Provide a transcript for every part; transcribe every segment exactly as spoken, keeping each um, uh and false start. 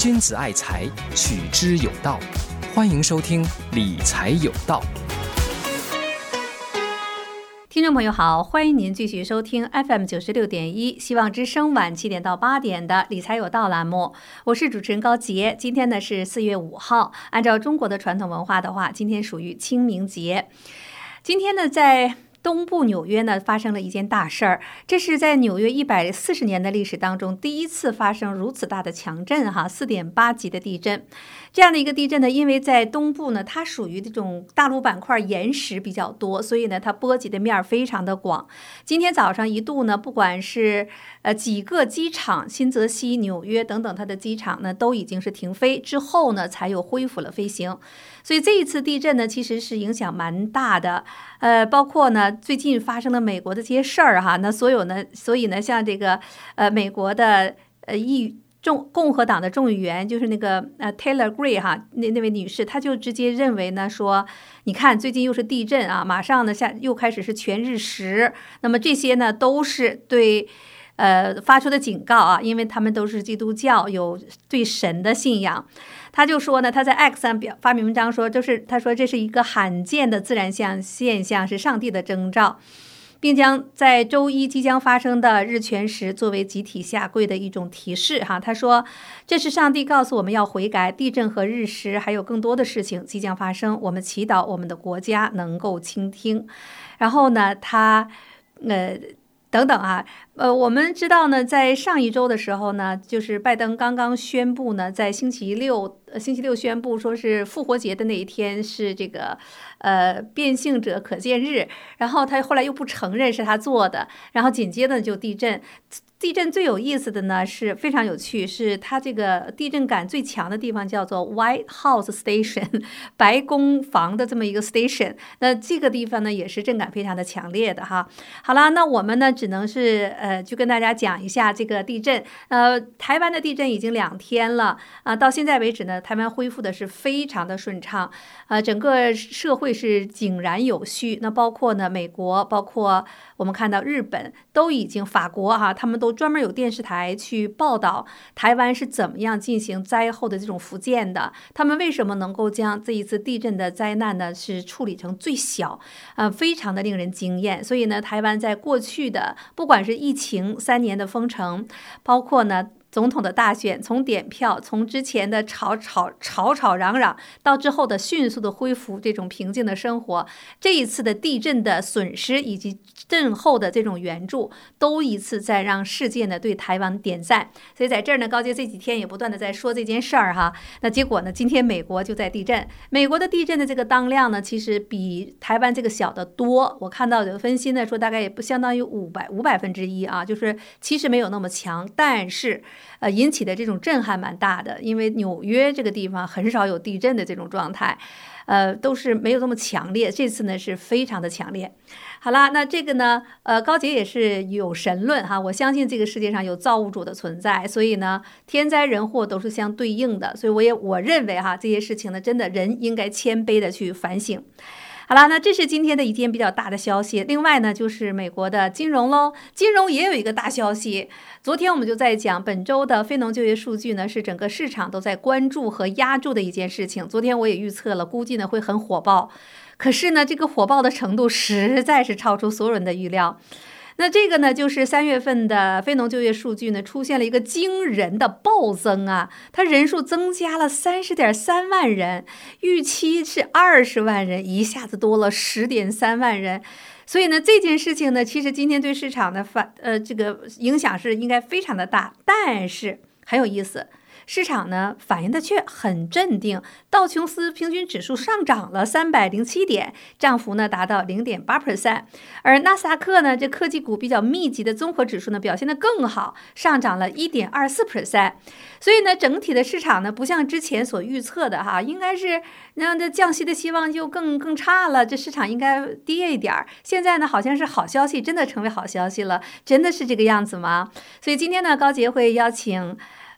君子爱财，取之有道。欢迎收听理财有道。 听众朋友好，欢迎您继续收听 F M 九十六点一 希望之声晚七点到八点的理财有道栏目，我是主持人高杰。今天呢是四月五号，按照中国的传统文化的话，今天属于清明节。今天呢在东部纽约呢发生了一件大事儿，这是在纽约一百四十年的历史当中第一次发生如此大的强震哈，四点八级的地震。这样的一个地震呢，因为在东部呢，它属于这种大陆板块岩石比较多，所以呢，它波及的面非常的广。今天早上一度呢，不管是呃几个机场，新泽西、纽约等等它的机场呢，都已经是停飞，之后呢，才又恢复了飞行。所以这一次地震呢，其实是影响蛮大的。呃，包括呢，最近发生了美国的这些事儿哈，那所有呢，所以呢，像这个呃美国的呃议。众共和党的众议员就是那个呃 Taylor Gray 哈，那那位女士，她就直接认为呢说，你看最近又是地震啊，马上呢下又开始是全日食，那么这些呢都是对呃发出的警告啊，因为他们都是基督教，有对神的信仰。他就说呢，他在 X 上表发文章说，就是他说这是一个罕见的自然现现象，是上帝的征兆。并将在周一即将发生的日全食作为集体下跪的一种提示哈。他说，这是上帝告诉我们要悔改，地震和日食还有更多的事情即将发生，我们祈祷我们的国家能够倾听。然后呢，他呃等等啊，呃，我们知道呢，在上一周的时候呢，就是拜登刚刚宣布呢，在星期六，呃、星期六宣布说是复活节的那一天是这个，呃，变性者可见日，然后他后来又不承认是他做的，然后紧接着就地震。地震最有意思的呢是非常有趣，是它这个地震感最强的地方叫做 White House Station 白宫房的这么一个 station， 那这个地方呢也是震感非常的强烈的哈。好了，那我们呢只能是呃就跟大家讲一下这个地震。呃，台湾的地震已经两天了啊、呃，到现在为止呢，台湾恢复的是非常的顺畅，呃，整个社会是井然有序。那包括呢美国，包括我们看到日本都已经，法国哈、啊，他们都专门有电视台去报道台湾是怎么样进行灾后的这种复建的，他们为什么能够将这一次地震的灾难呢是处理成最小，呃，非常的令人惊艳。所以呢，台湾在过去的不管是疫情三年的封城，包括呢总统的大选，从点票，从之前的吵吵吵吵嚷嚷，到之后的迅速的恢复这种平静的生活，这一次的地震的损失以及震后的这种援助，都一次在让世界呢对台湾点赞。所以在这儿呢，高杰这几天也不断的在说这件事儿哈。那结果呢，今天美国就在地震，美国的地震的这个当量呢，其实比台湾这个小的多。我看到有分析呢说，大概也不相当于五百五百分之一啊，就是其实没有那么强，但是。呃，引起的这种震撼蛮大的，因为纽约这个地方很少有地震的这种状态，呃，都是没有这么强烈。这次呢是非常的强烈。好啦，那这个呢，呃，高杰也是有神论哈，我相信这个世界上有造物主的存在，所以呢，天灾人祸都是相对应的，所以我也我认为哈，这些事情呢，真的人应该谦卑的去反省。好了，那这是今天的一件比较大的消息。另外呢，就是美国的金融喽，金融也有一个大消息。昨天我们就在讲本周的非农就业数据呢，是整个市场都在关注和压住的一件事情。昨天我也预测了，估计呢会很火爆。可是呢，这个火爆的程度实在是超出所有人的预料。那这个呢，就是三月份的非农就业数据呢，出现了一个惊人的暴增啊，它人数增加了三十点三万人，预期是二十万人，一下子多了十点三万人。所以呢，这件事情呢，其实今天对市场的反呃这个影响是应该非常的大，但是很有意思。市场呢反应的却很镇定，道琼斯平均指数上涨了三百零七点，涨幅呢达到 零点八 percent， 而纳斯达克呢这科技股比较密集的综合指数呢表现得更好，上涨了 一点二四 percent。 所以呢整体的市场呢不像之前所预测的哈，应该是让这降息的希望就更更差了，这市场应该跌一点。现在呢好像是好消息真的成为好消息了，真的是这个样子吗？所以今天呢高杰会邀请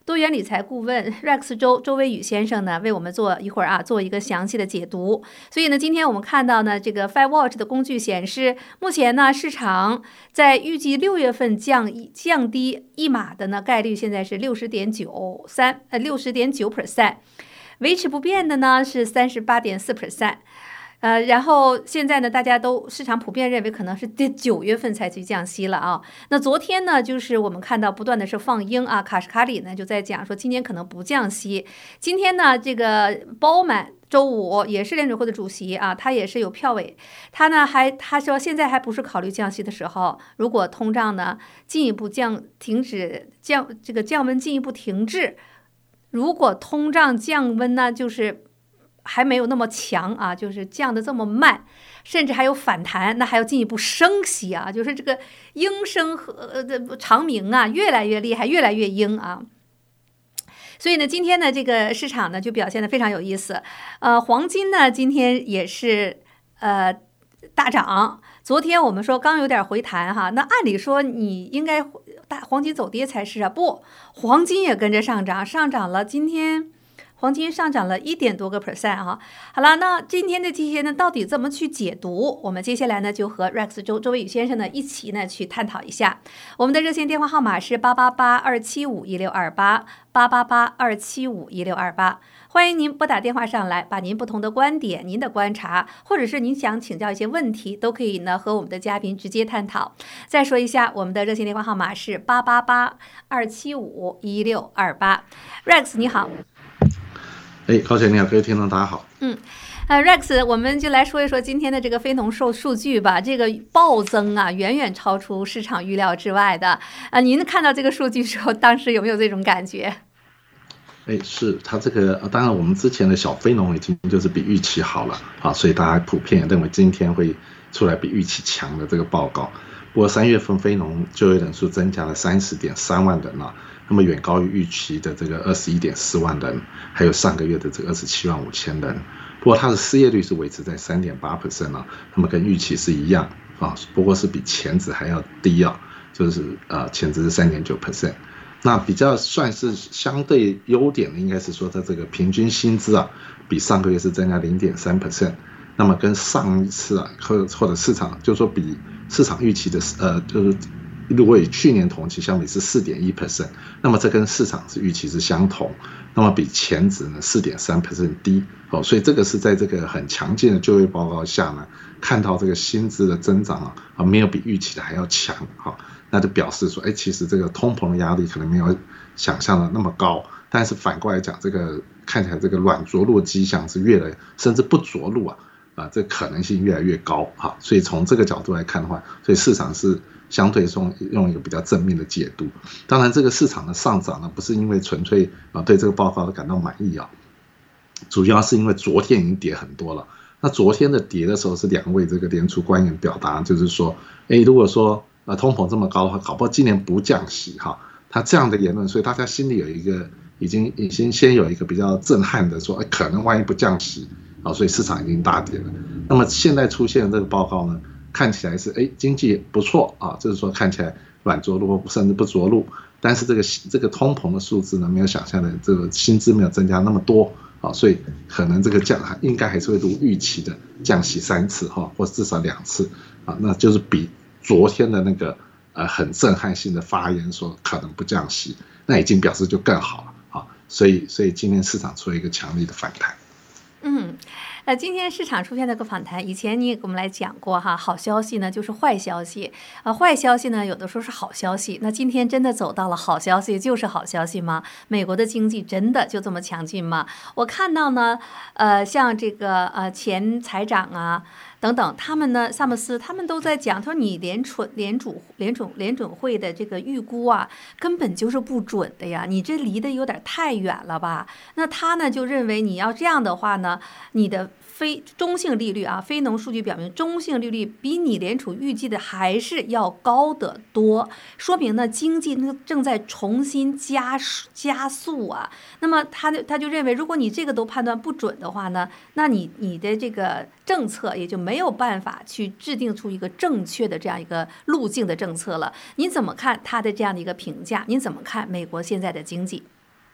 多元理财顾问 Rex 周周威宇先生呢，为我们做一会儿啊，做一个详细的解读。所以呢，今天我们看到呢，这个 FedWatch 的工具显示，目前呢，市场在预计六月份降降低一码的呢概率现在是六十点九三呃六十点九 percent， 维持不变的呢是三十八点四 percent。呃，然后现在呢，大家都市场普遍认为可能是第九月份才去降息了啊。那昨天呢，就是我们看到不断的是放鹰啊，卡什卡里呢就在讲说今年可能不降息。今天呢，这个鲍曼周五也是联准会的主席啊，他也是有票委，他呢还他说现在还不是考虑降息的时候，如果通胀呢进一步降停止降这个降温进一步停滞，如果通胀降温呢就是还没有那么强啊，就是降的这么慢，甚至还有反弹，那还要进一步升息啊，就是这个鹰升和呃长鸣啊，越来越厉害，越来越鹰啊。所以呢，今天呢，这个市场呢就表现得非常有意思。呃，黄金呢今天也是呃大涨。昨天我们说刚有点回弹哈，那按理说你应该大黄金走跌才是啊，不，黄金也跟着上涨，上涨了。今天黄金上涨了一点多个 percent 哈。好了，那今天的这些呢，到底怎么去解读？我们接下来呢，就和 Rex 周周威宇先生呢一起呢去探讨一下。我们的热线电话号码是八八八二七五一六二八八八八二七五一六二八。欢迎您拨打电话上来，把您不同的观点、您的观察，或者是您想请教一些问题，都可以呢和我们的嘉宾直接探讨。再说一下，我们的热线电话号码是八八八二七五一六二八。Rex 你好。 哎，高姐你好，各位听众大家好。 嗯，呃 ，Rex， 我们就来说一说今天的这个非农数数据吧。这个暴增啊，远远超出市场预料之外的。啊，您看到这个数据时候，当时有没有这种感觉？ 哎，是它这个，当然我们之前的小非农已经就是比预期好了啊，所以大家普遍认为今天会出来比预期强的这个报告。不过三月份非农就业人数增加了三十点三万人啊，那么远高于预期的这个二十一点四万人，还有上个月的这个二十七万五千人。不过它的失业率是维持在三点八 percent 啊，那么跟预期是一样啊，不过是比前值还要低啊，就是呃前值是三点九 percent。那比较算是相对优点的，应该是说它这个平均薪资啊，比上个月是增加零点三 percent。那么跟上一次啊，或或者市场就是说比市场预期的呃就是。如果与去年同期相比是 四点一 percent， 那么这跟市场是预期是相同，那么比前值呢 四点三 percent 低哦，所以这个是在这个很强劲的就业报告下呢，看到这个薪资的增长啊，没有比预期的还要强哈，那就表示说，哎，其实这个通膨的压力可能没有想象的那么高，但是反过来讲，这个看起来这个软着陆迹象是越来甚至不着陆啊，啊，这可能性越来越高哈，所以从这个角度来看的话，所以市场是。相对用用一个比较正面的解读，当然这个市场的上涨呢，不是因为纯粹啊对这个报告感到满意啊，主要是因为昨天已经跌很多了。那昨天的跌的时候是两位这个联储官员表达，就是说，哎，如果说呃通膨这么高的话，搞不好今年不降息哈，他这样的言论，所以大家心里有一个已经已经先有一个比较震撼的说，哎，可能万一不降息啊，所以市场已经大跌了。那么现在出现的这个报告呢？看起来是哎经济不错啊，就是说看起来软着陆甚至不着陆，但是这个这个通膨的数字呢，没有想象的这个薪资没有增加那么多啊，所以可能这个降应该还是会如预期的降息三次哈，或至少两次啊，那就是比昨天的那个呃很震撼性的发言说可能不降息，那已经表示就更好了啊，所以所以今天市场出了一个强力的反弹。 嗯。呃，今天市场出现了个反弹，以前你也给我们来讲过哈，好消息呢就是坏消息，呃，坏消息呢有的时候是好消息，那今天真的走到了好消息就是好消息吗？美国的经济真的就这么强劲吗？我看到呢，呃，像这个呃前财长啊等等，他们呢，萨默斯他们都在讲，他说你联储联储联储联准会的这个预估啊，根本就是不准的呀，你这离得有点太远了吧？那他呢就认为你要这样的话呢，你的非中性利率啊，非农数据表明中性利率比你联储预计的还是要高得多，说明呢经济正在重新加加速啊。那么他就他就认为，如果你这个都判断不准的话呢，那你你的这个政策也就没有办法去制定出一个正确的这样一个路径的政策了。您怎么看他的这样的一个评价？您怎么看美国现在的经济？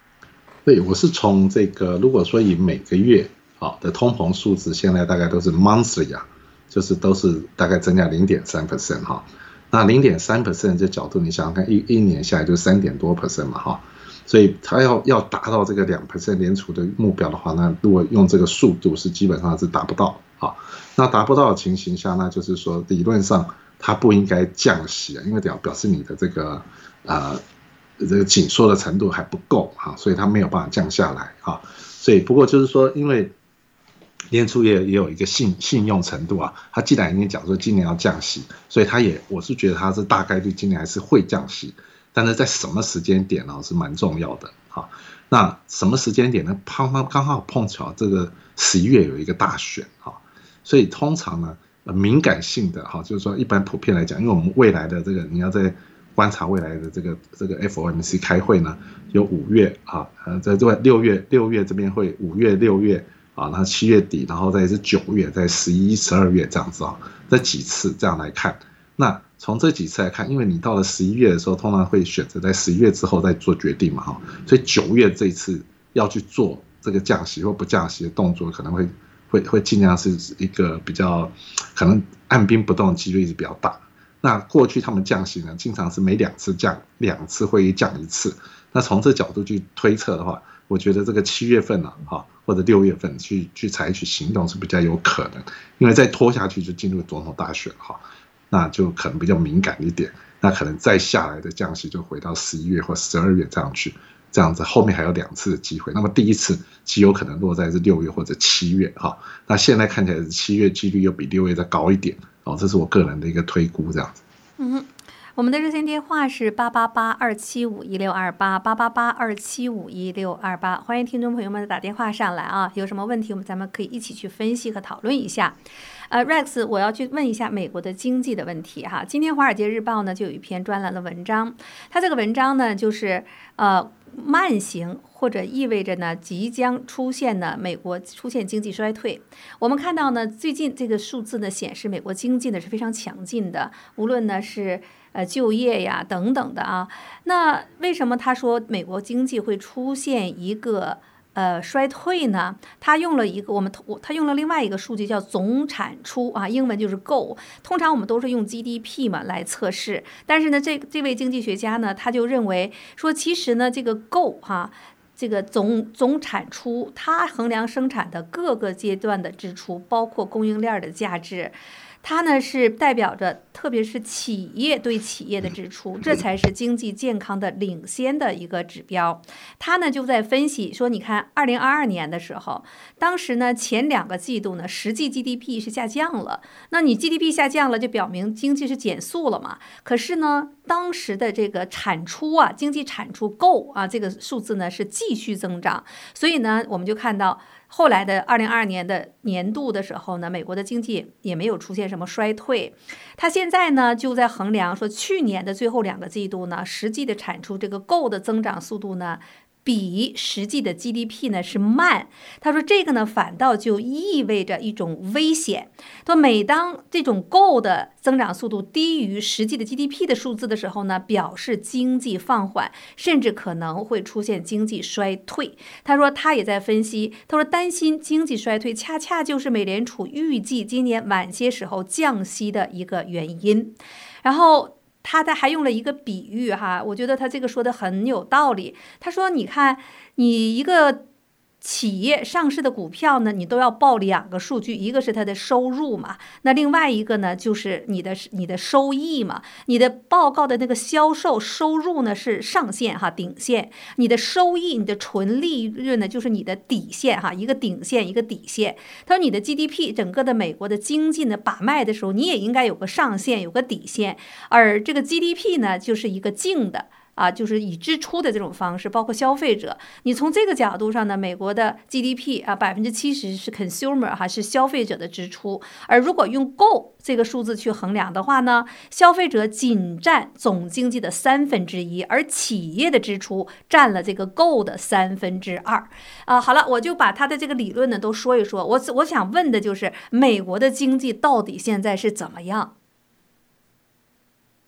对，我是从这个，如果说以每个月好的通膨数字，现在大概都是 monthly 啊，就是都是大概增加 百分之零点三 哈。那 百分之零点三 这角度，你想想看，一一年下来就三点多 percent 嘛哈。所以它要要达到这个 百分之二 联储的目标的话，那如果用这个速度是基本上是达不到啊。那达不到的情形下，那就是说理论上它不应该降息啊，因为表表示你的这个呃。这个紧缩的程度还不够哈，所以它没有办法降下来哈。所以不过就是说，因为联储也也有一个信信用程度啊，它既然已经讲说今年要降息，所以它也我是觉得它是大概率今年还是会降息，但是在什么时间点呢是蛮重要的哈。那什么时间点呢？刚刚刚好碰巧这个十一月有一个大选哈，所以通常呢敏感性的哈，就是说一般普遍来讲，因为我们未来的这个你要在观察未来的这个这个 F O M C 开会呢，有五月啊，呃，在这六月六月这边会五月六月啊，然后七月底，然后再是九月，在十一十二月这样子啊，这几次这样来看。那从这几次来看，因为你到了十一月的时候，通常会选择在十一月之后再做决定嘛哈，所以九月这一次要去做这个降息或不降息的动作，可能会会会尽量是一个比较可能按兵不动的几率是比较大。那过去他们降息呢，经常是每两次降，两次会议降一次。那从这角度去推测的话，我觉得这个七月份啊，哈或者六月份去去采取行动是比较有可能，因为再拖下去就进入总统大选哈，那就可能比较敏感一点。那可能再下来的降息就回到十一月或十二月这样去，这样子后面还有两次的机会。那么第一次极有可能落在是六月或者七月哈，那现在看起来是七月几率又比六月再高一点。哦，这是我个人的一个推估，这样子。 嗯，我们的热线电话是八八八二七五一六二八八八八二七五一六二八，欢迎听众朋友们打电话上来啊，有什么问题我们咱们可以一起去分析和讨论一下。呃 ，Rex， 我要去问一下美国的经济的问题哈。今天《华尔街日报》呢就有一篇专栏的文章，它这个文章呢就是呃。慢行或者意味着呢即将出现呢美国出现经济衰退。我们看到呢最近这个数字呢显示美国经济呢是非常强劲的，无论呢是呃就业呀等等的啊。那为什么他说美国经济会出现一个呃，衰退呢？他用了一个我们他用了另外一个数据叫总产出啊，英文就是 G O。通常我们都是用 G D P 嘛来测试，但是呢，这这位经济学家呢，他就认为说，其实呢，这个 G O 哈，这个总总产出，它衡量生产的各个阶段的支出，包括供应链的价值。它呢是代表着，特别是企业对企业的支出，这才是经济健康的领先的一个指标。它呢就在分析说，你看二零二二年的时候，当时呢前两个季度呢实际 G D P 是下降了，那你 G D P 下降了，就表明经济是减速了嘛。可是呢，当时的这个产出啊，经济产出 G O 啊，这个数字呢是继续增长，所以呢，我们就看到。后来的二零二二年的年度的时候呢，美国的经济也没有出现什么衰退。它现在呢就在衡量说，去年的最后两个季度呢，实际的产出这个 G O 的增长速度呢，比实际的 G D P 呢是慢。他说这个呢反倒就意味着一种危险。说每当这种 G O 的增长速度低于实际的 G D P 的数字的时候呢，表示经济放缓，甚至可能会出现经济衰退。他说他也在分析，他说担心经济衰退恰恰就是美联储预计今年晚些时候降息的一个原因。然后他还用了一个比喻哈，我觉得他这个说的很有道理。他说你看你一个企业上市的股票呢，你都要报两个数据，一个是它的收入嘛，那另外一个呢就是你的你的收益嘛。你的报告的那个销售收入呢是上限哈，顶线，你的收益你的纯利润呢就是你的底线哈，一个顶线一个底线。他说你的 G D P 整个的美国的经济呢把脉的时候，你也应该有个上限有个底线，而这个 G D P 呢就是一个净的啊，就是以支出的这种方式，包括消费者。你从这个角度上呢，美国的 G D P 啊，百分之七十是 consumer 哈，是消费者的支出。而如果用 G O 这个数字去衡量的话呢，消费者仅占总经济的三分之一，而企业的支出占了这个 G O 的三分之二。啊，好了，我就把他的这个理论呢都说一说。我我想问的就是，美国的经济到底现在是怎么样？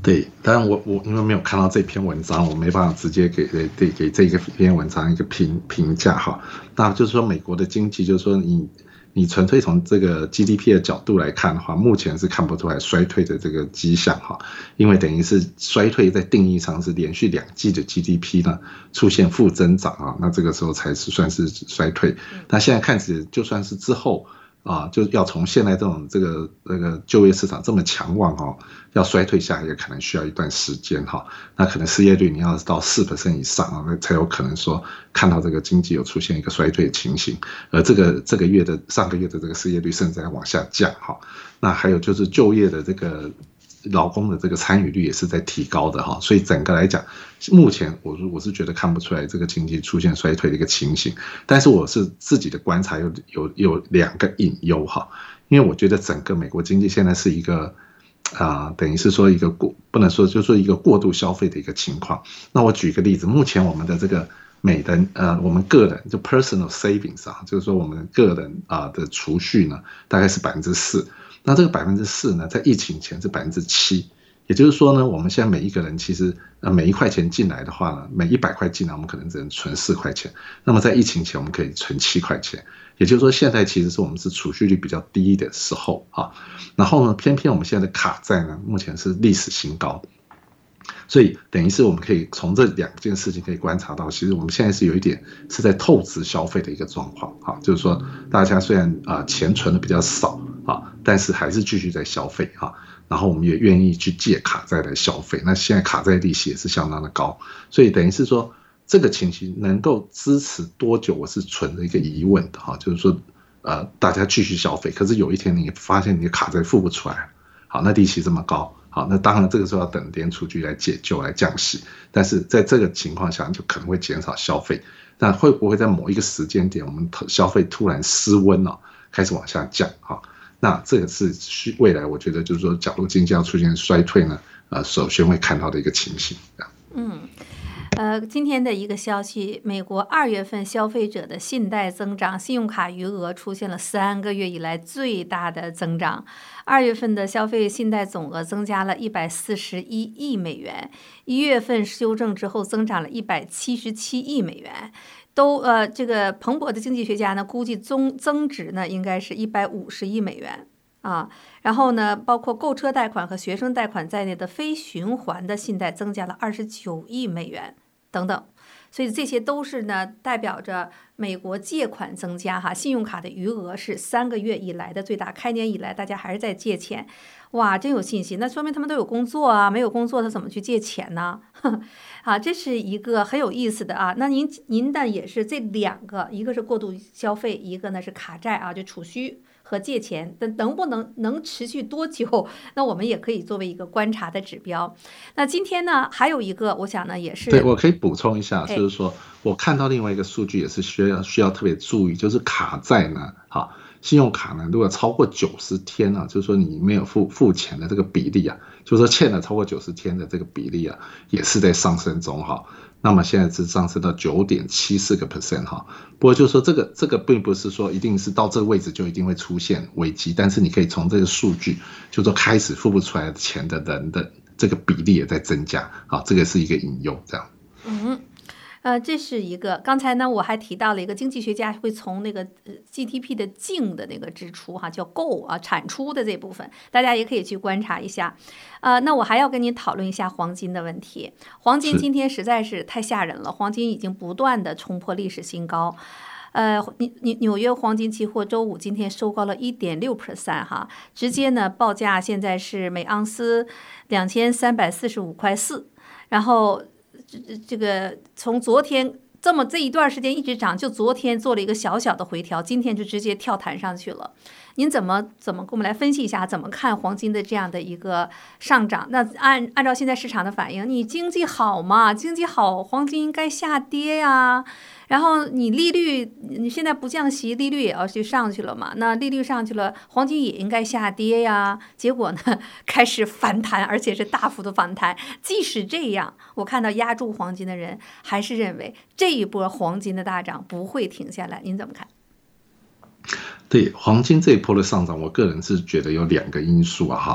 对，当然我我因为没有看到这篇文章，我没办法直接给给给这个篇文章一个评评价哈。那就是说，美国的经济，就是说你你纯粹从这个 G D P 的角度来看的话，目前是看不出来衰退的这个迹象哈，因为等于是衰退在定义上是连续两季的 G D P 呢出现负增长啊，那这个时候才是算是衰退。那现在看起来，就算是之后。啊，就要从现在这种这个这个就业市场这么强旺哈、哦，要衰退下来也可能需要一段时间哈、哦。那可能失业率你要到 百分之四 以上啊，那才有可能说看到这个经济有出现一个衰退的情形。而这个这个月的上个月的这个失业率甚至在往下降哈。那还有就是就业的这个劳工的这个参与率也是在提高的哈，所以整个来讲，目前我我是觉得看不出来这个经济出现衰退的一个情形，但是我是自己的观察有有有两个隐忧哈，因为我觉得整个美国经济现在是一个啊、呃，等于是说一个过不能说就是说一个过度消费的一个情况。那我举个例子，目前我们的这个每人呃我们个人就 personal savings 啊，就是说我们个人啊、呃、的储蓄呢，大概是百分之四。那这个百分之四呢，在疫情前是百分之七，也就是说呢，我们现在每一个人其实呃每一块钱进来的话呢，每一百块进来，我们可能只能存四块钱。那么在疫情前，我们可以存七块钱，也就是说，现在其实是我们是储蓄率比较低的时候啊。然后呢，偏偏我们现在的卡债呢，目前是历史新高。所以等于是我们可以从这两件事情可以观察到，其实我们现在是有一点是在透支消费的一个状况啊，就是说大家虽然啊、呃、钱存的比较少啊，但是还是继续在消费啊，然后我们也愿意去借卡债来消费，那现在卡债利息也是相当的高，所以等于是说这个情形能够支持多久，我是存着一个疑问的哈，就是说呃大家继续消费，可是有一天你发现你的卡债付不出来，好，那利息这么高。好，那当然这个时候要等联储局来解救来降息，但是在这个情况下就可能会减少消费，那会不会在某一个时间点我们消费突然失温哦，开始往下降哈？那这个是未来我觉得就是说，假如经济要出现衰退呢，呃，首先会看到的一个情形。 嗯。呃，今天的一个消息，美国二月份消费者的信贷增长，信用卡余额出现了三个月以来最大的增长。二月份的消费信贷总额增加了一百四十一亿美元，一月份修正之后增长了一百七十七亿美元。都呃，这个彭博的经济学家呢，估计增增值呢应该是一百五十亿美元。啊，然后呢，包括购车贷款和学生贷款在内的非循环的信贷增加了二十九亿美元等等，所以这些都是呢代表着美国借款增加哈，信用卡的余额是三个月以来的最大，开年以来大家还是在借钱，哇，真有信心，那说明他们都有工作啊，没有工作他怎么去借钱呢？啊，这是一个很有意思的啊。那您您的也是这两个，一个是过度消费，一个呢是卡债啊，就储蓄和借钱，但能不能能持续多久？那我们也可以作为一个观察的指标。那今天呢，还有一个，我想呢也是， 对，我可以补充一下，就是说我看到另外一个数据也是需要需要特别注意，就是卡债呢，哈，信用卡呢，如果超过九十天呢、啊，就是说你没有付付钱的这个比例啊，就是说欠了超过九十天的这个比例啊，也是在上升中哈。那么现在是上升到 九点七四个 percent 哈，不过就是说这个这个并不是说一定是到这个位置就一定会出现危机，但是你可以从这个数据，就是说开始付不出来的钱的人的这个比例也在增加，啊，这个是一个隐忧，这样。 嗯。呃，这是一个。刚才呢，我还提到了一个经济学家会从那个 G D P 的净的那个支出哈，叫购啊产出的这部分，大家也可以去观察一下。呃，那我还要跟您讨论一下黄金的问题。黄金今天实在是太吓人了，黄金已经不断的冲破历史新高。呃，纽纽约黄金期货周五今天收高了 百分之一点六 哈，直接呢报价现在是每盎司两千三百四十五块四，然后。这这个从昨天这么这一段时间一直涨，就昨天做了一个小小的回调，今天就直接跳弹上去了。您怎么怎么跟我们来分析一下，怎么看黄金的这样的一个上涨？那按按照现在市场的反应，你经济好嘛？经济好，黄金应该下跌呀。然后你利率，你现在不降息，利率也要去上去了嘛？那利率上去了，黄金也应该下跌呀。结果呢，开始反弹，而且是大幅的反弹。即使这样，我看到压住黄金的人还是认为这一波黄金的大涨不会停下来。您怎么看？ 对黄金这一波的上涨，我个人是觉得有两个因素啊哈。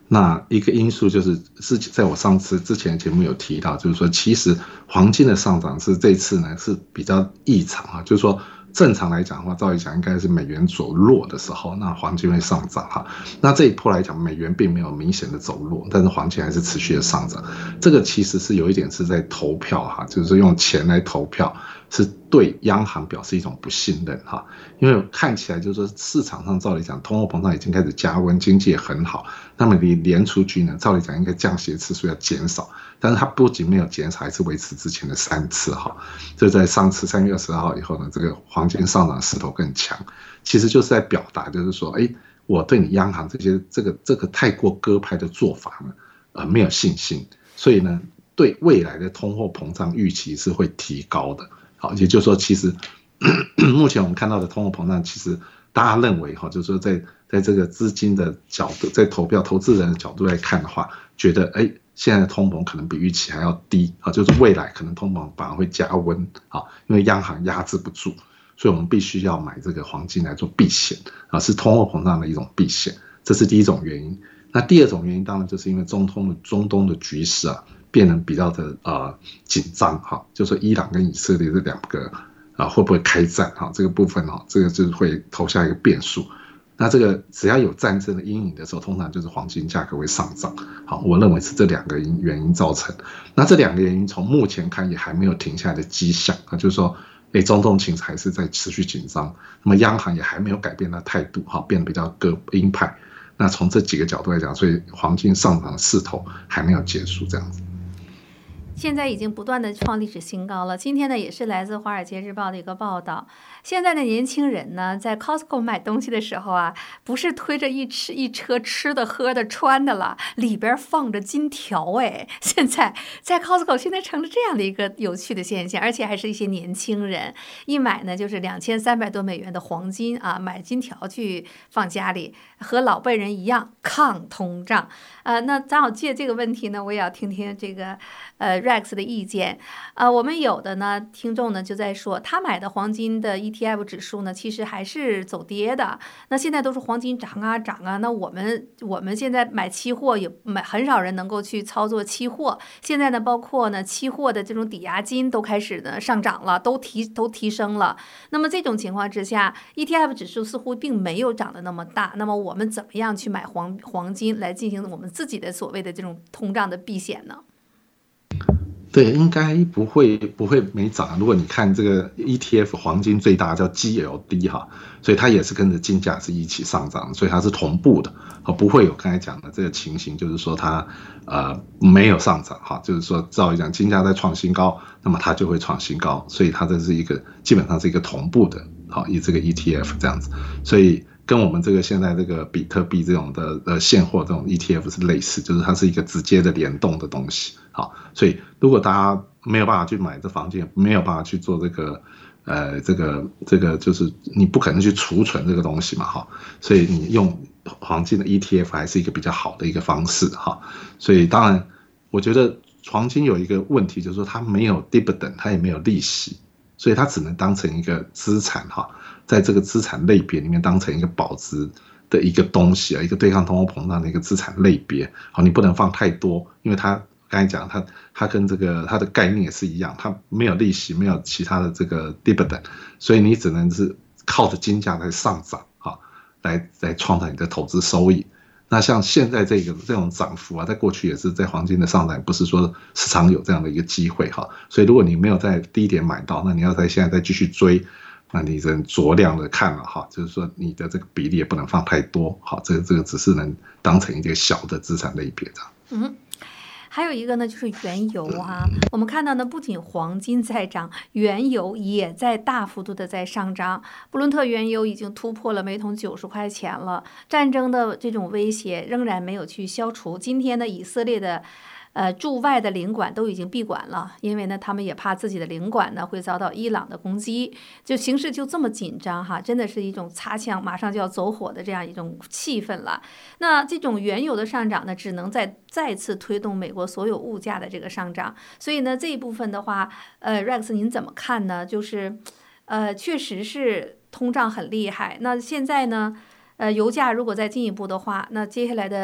那一个因素就是是在我上次之前的节目有提到，就是说其实黄金的上涨是这次呢是比较异常啊，就是说正常来讲的话，照理讲应该是美元走弱的时候，那黄金会上涨哈。那这一波来讲，美元并没有明显的走弱，但是黄金还是持续的上涨。这个其实是有一点是在投票哈，就是用钱来投票，是对央行表示一种不信任哈。因为看起来就是说市场上照理讲，通货膨胀已经开始加温，经济也很好，那么你联储局呢，照理讲应该降息的次数要减少。但是它不仅没有减少，还是维持之前的三次哈。就在上次三月二十二号以后呢，这个黄金上涨势头更强，其实就是在表达，就是说，哎，我对你央行这些这个这个太过鸽派的做法呢，呃，没有信心，所以呢，对未来的通货膨胀预期是会提高的。好，也就是说，其实目前我们看到的通货膨胀，其实大家认为哈，就是说在在这个资金的角度，在投票投资人的角度来看的话，觉得哎。现在的通膨可能比预期还要低啊，就是未来可能通膨反而会加温啊，因为央行压制不住，所以我们必须要买这个黄金来做避险啊，是通货膨胀的一种避险，这是第一种原因。那第二种原因当然就是因为中东的中东的局势啊变得比较的呃紧张哈，就是说伊朗跟以色列这两个啊会不会开战哈，这个部分哈，这个就是会投下一个变数。那这个只要有战争的阴影的时候，通常就是黄金价格会上涨。好，我认为是这两个原因造成。那这两个原因从目前看也还没有停下来的迹象啊，就是说，哎，中东情势还是在持续紧张，那么央行也还没有改变它态度，哈，变得比较鸽鹰派。那从这几个角度来讲，所以黄金上涨的势头还没有结束，这样子。 现在已经不断的创历史新高了。今天呢，也是来自《华尔街日报》的一个报道。现在的年轻人呢，在 Costco 买东西的时候啊，不是推着一吃一车吃的、喝的、穿的了，里边放着金条哎。现在在 Costco 现在成了这样的一个有趣的现象，而且还是一些年轻人一买呢，就是两千三百多美元的黄金啊，买金条去放家里，和老辈人一样抗通胀。呃，那正好借这个问题呢，我也要听听这个呃 Rex 的意见。呃，我们有的呢听众呢就在说，他买的黄金的 E T F 指数呢，其实还是走跌的。那现在都是黄金涨啊涨啊，那我们我们现在买期货也买，很少人能够去操作期货。现在呢，包括呢期货的这种抵押金都开始呢上涨了，都提都提升了。那么这种情况之下 ，E T F 指数似乎并没有涨得那么大。那么我们怎么样去买黄黄金来进行我们自己的所谓的这种通胀的避险呢？ 对，应该不会不会没涨。如果你看这个 E T F 黄金最大叫 G L D 哈，所以它也是跟着金价是一起上涨，所以它是同步的，不会有刚才讲的这个情形，就是说它呃没有上涨哈，就是说照理讲金价在创新高，那么它就会创新高，所以它这是一个基本上是一个同步的，好，以这个 E T F 这样子，所以跟我们这个现在这个比特币这种的呃现货这种 E T F 是类似，就是它是一个直接的联动的东西。好，所以如果大家没有办法去买这房间，没有办法去做这个呃这个这个就是你不可能去储存这个东西嘛哈，所以你用黄金的 E T F 还是一个比较好的一个方式哈。所以当然我觉得黄金有一个问题，就是说它没有 dividend， 它也没有利息，所以它只能当成一个资产哈，在这个资产类别里面当成一个保值的一个东西啊，一个对抗通货膨胀的一个资产类别。好，你不能放太多，因为它刚才讲它它跟这个它的概念也是一样，它没有利息，没有其他的这个 dividend， 所以你只能是靠着金价来上涨啊，来来创造你的投资收益。那像现在这个这种涨幅啊，在过去也是在黄金的上涨，不是说时常有这样的一个机会哈。所以如果你没有在低点买到，那你要在现在再继续追，那你只能酌量的看了哈，就是说你的这个比例也不能放太多，好，这个这个只是能当成一个小的资产类别这样。 嗯。还有一个呢，就是原油啊。我们看到呢，不仅黄金在涨，原油也在大幅度的在上涨。布伦特原油已经突破了每桶九十块钱了。战争的这种威胁仍然没有去消除。今天呢，以色列的呃驻外的领馆都已经闭馆了，因为呢，他们也怕自己的领馆呢会遭到伊朗的攻击，就形势就这么紧张哈，真的是一种擦枪马上就要走火的这样一种气氛了。那这种原油的上涨呢，只能再再次推动美国所有物价的这个上涨。所以呢，这一部分的话，呃 ，Rex 您怎么看呢？就是，呃，确实是通胀很厉害。那现在呢，呃，油价如果再进一步的话，那接下来的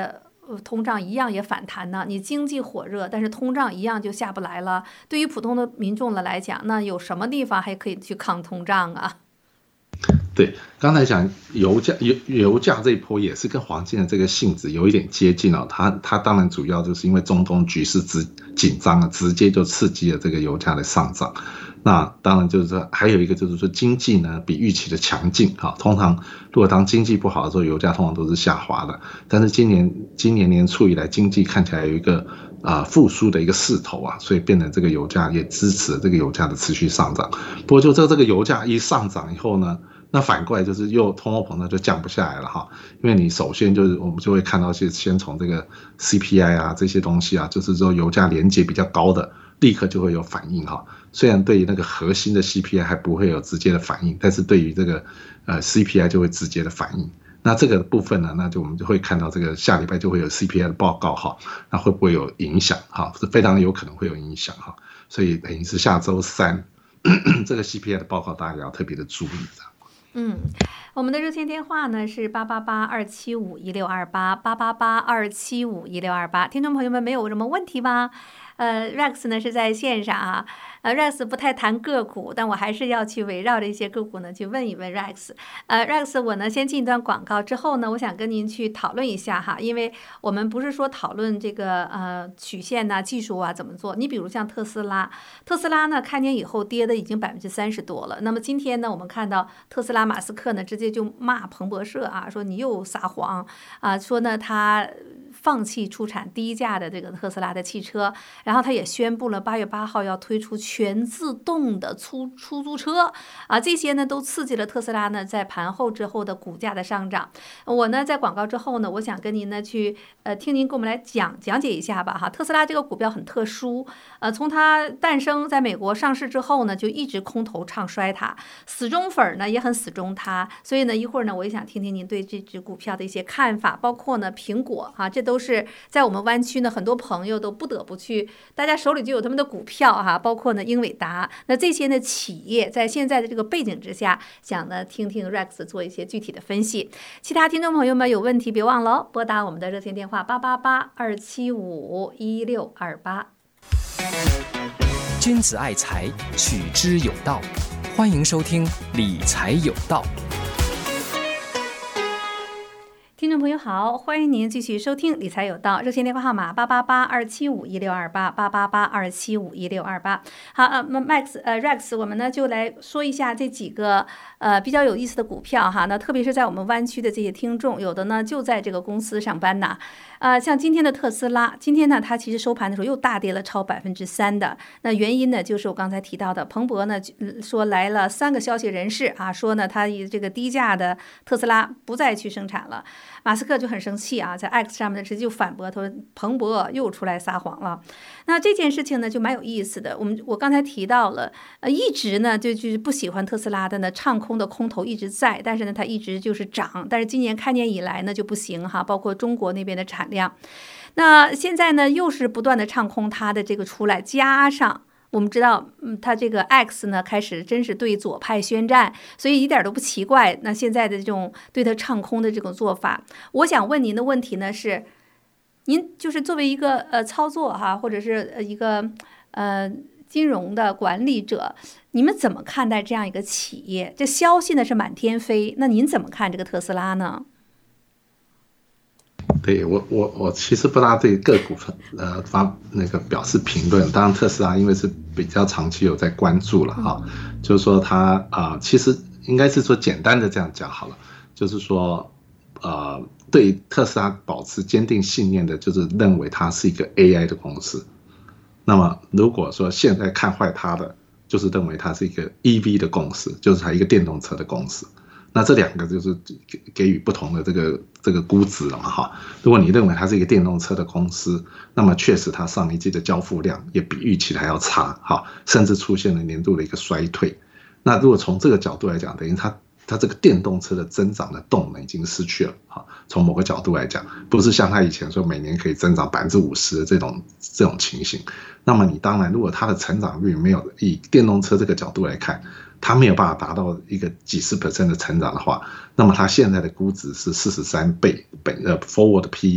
呃通胀一样也反弹呢？你经济火热，但是通胀一样就下不来了。对于普通的民众了来讲，那有什么地方还可以去抗通胀啊？ 对，刚才讲油价，油油价这一波也是跟黄金的这个性质有一点接近哦。它它当然主要就是因为中东局势直紧张了，直接就刺激了这个油价的上涨。那当然就是说，还有一个就是说经济呢比预期的强劲哈。通常如果当经济不好的时候，油价通常都是下滑的。但是今年今年年初以来，经济看起来有一个啊、呃、复苏的一个势头啊，所以变成这个油价也支持了这个油价的持续上涨。不过就这这个油价一上涨以后呢，那反过来就是又通货膨胀就降不下来了哈，因为你首先就是我们就会看到是先从这个 C P I 啊这些东西啊，就是说油价连结比较高的，立刻就会有反应哈。虽然对于那个核心的 C P I 还不会有直接的反应，但是对于这个呃 C P I 就会直接的反应。那这个部分呢，那就我们就会看到这个下礼拜就会有 C P I 的报告哈，那会不会有影响哈？是非常有可能会有影响哈。所以等于是下周三这个 C P I 的报告，大家也要特别的注意的。 嗯，我们的热线电话呢是八八八二七五一六二八八八八二七五一六二八，听众朋友们没有什么问题吗？呃 ，Rex 呢是在线上啊，呃 ，Rex 不太谈个股，但我还是要去围绕着一些个股呢去问一问 Rex。呃 ，Rex， 我呢先进一段广告之后呢，我想跟您去讨论一下哈，因为我们不是说讨论这个呃曲线呐、啊、技术啊怎么做。你比如像特斯拉，特斯拉呢开年以后跌的已经百分之三十多了。那么今天呢，我们看到特斯拉马斯克呢直接就骂彭博社啊，说你又撒谎啊，说呢他放弃出产低价的这个特斯拉的汽车，然后他也宣布了八月八号要推出全自动的出出租车啊，这些呢都刺激了特斯拉呢在盘后之后的股价的上涨。我呢在广告之后呢，我想跟您呢去呃听您给我们来讲讲解一下吧哈。特斯拉这个股票很特殊，呃，从它诞生在美国上市之后呢，就一直空头唱衰它，死忠粉呢也很死忠它，所以呢一会儿呢我也想听听您对这只股票的一些看法，包括呢苹果哈，这都是在我们湾区呢很多朋友都不得不去，大家手里就有他们的股票哈，包括呢英伟达，那这些呢企业在现在的这个背景之下，想呢听听 Rex 做一些具体的分析。其他听众朋友们有问题别忘了哦，拨打我们的热线电话八八八二七五一六二八。 君子爱财，取之有道。欢迎收听理财有道。 听众朋友好，欢迎您继续收听理财有道，热线电话号码八八八二七五一六二八八八八二七五一六二八。好，呃，Max，呃 ，Rex， 我们呢就来说一下这几个呃比较有意思的股票哈。那特别是在我们湾区的这些听众，有的呢就在这个公司上班呐。呃，像今天的特斯拉，今天呢它其实收盘的时候又大跌了超百分之三的。那原因呢就是我刚才提到的，彭博呢说来了三个消息人士啊，说呢他以这个低价的特斯拉不再去生产了。马斯克就很生气啊，在 X 上面呢直接就反驳，他说彭博又出来撒谎了。那这件事情呢就蛮有意思的。我们我刚才提到了，呃，一直呢就就是不喜欢特斯拉的呢，唱空的空头一直在，但是呢它一直就是涨，但是今年开年以来呢就不行哈，包括中国那边的产量。那现在呢又是不断的唱空它的这个出来，加上我们知道，嗯，他这个 X 呢开始真是对左派宣战，所以一点都不奇怪。那现在的这种对他唱空的这种做法，我想问您的问题呢是，您就是作为一个呃操作哈，或者是一个呃金融的管理者，你们怎么看待这样一个企业？这消息呢是满天飞，那您怎么看这个特斯拉呢？ 对我我我其实不大对个股呃发那个表示评论。当然特斯拉因为是比较长期有在关注了哈，嗯、就是说它啊、呃，其实应该是说简单的这样讲好了，就是说呃对特斯拉保持坚定信念的，就是认为它是一个 A I 的公司。那么如果说现在看坏它的，就是认为它是一个 E V 的公司，就是它一个电动车的公司。那这两个就是给予不同的这个这个估值了嘛哈。如果你认为它是一个电动车的公司，那么确实它上一季的交付量也比预期的还要差哈，甚至出现了年度的一个衰退。那如果从这个角度来讲，等于它它这个电动车的增长的动能已经失去了哈。从某个角度来讲，不是像它以前说每年可以增长百分之五十的这种这种情形。那么你当然，如果它的成长率没有以电动车这个角度来看，它没有办法达到一个几十 percent 的成长的话，那么它现在的估值是四十三倍本呃 forward P E，